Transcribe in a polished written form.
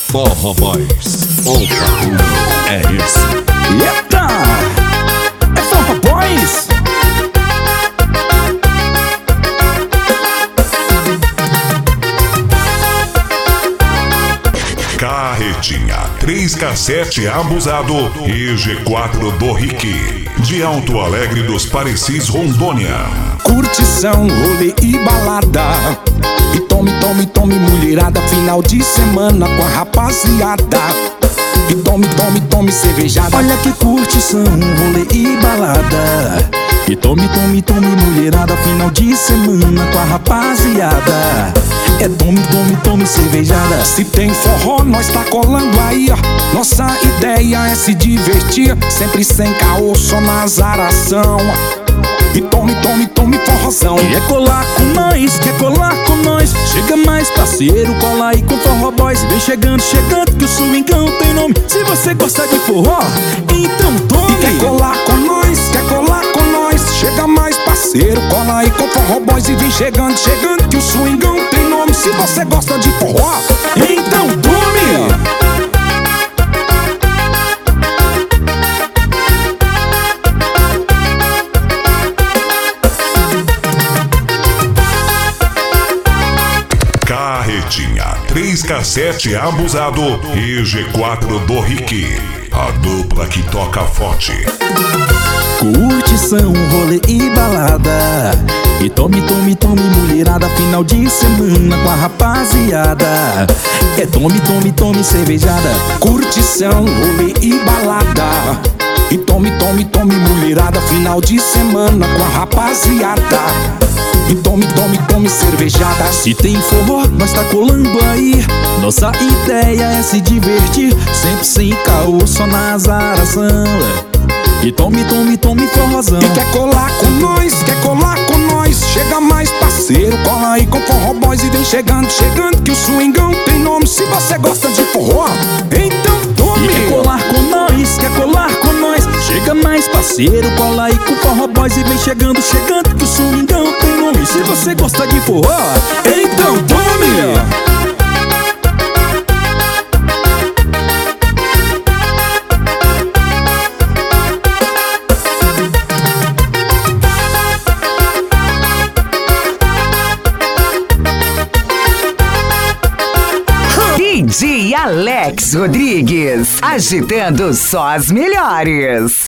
Forró Boys, o bagulho é esse. Eita! É Forró Boys! Carretinha, 3 cassete abusado e G4 do Rick, de Alto Alegre dos Parecis, Rondônia. Curtição, rolê e balada. E tome, tome, tome, mulherada. Final de semana com a rapaziada. E tome, tome, tome, cervejada. Olha que curtição, rolê e balada. E tome, tome, tome, mulherada. Final de semana com a rapaziada. É tome, tome, tome, cervejada. Se tem forró, nós tá colando aí, ó. Nossa ideia é se divertir, sempre sem caô, só na azaração. E tome, tome, tome, forrozão. Quer colar com nós, quer colar com nós? Chega mais, parceiro, cola aí com Forró Boys. Vem chegando, chegando, que o swingão tem nome. Se você gosta de forró, então tome. E quer colar com nós, quer colar com nós? Chega mais, parceiro, cola aí com Forró Boys. E vem chegando, chegando, que o swingão tem nome. Se você gosta de forró, então tome. Carretinha, 3 cassete abusado e G4 do Rick, a dupla que toca forte. Curtição, rolê e balada. E tome, tome, tome, mulherada. Final de semana com a rapaziada. É tome, tome, tome, cervejada. Curtição, rolê e balada. E tome, tome, tome, mulherada. Final de semana com a rapaziada. E tome, tome, tome, cervejada. Se tem forró, nós tá colando aí. Nossa ideia é se divertir, sempre sem caô, só na azaração. E tome, tome, tome, forrozão. E quer colar com nós, quer colar com nós? Chega mais, parceiro, cola aí com Forró Boys. E vem chegando, chegando, que o swingão tem nome. Se você gosta de forró, então tome. E quer colar com nós, quer colar com nós? Chega mais, parceiro, cola aí com Forró Boys. E vem chegando, chegando, que o swingão tem nome. Se você gosta de forró, então tome. DJ Alex Rodrigues, agitando só as melhores.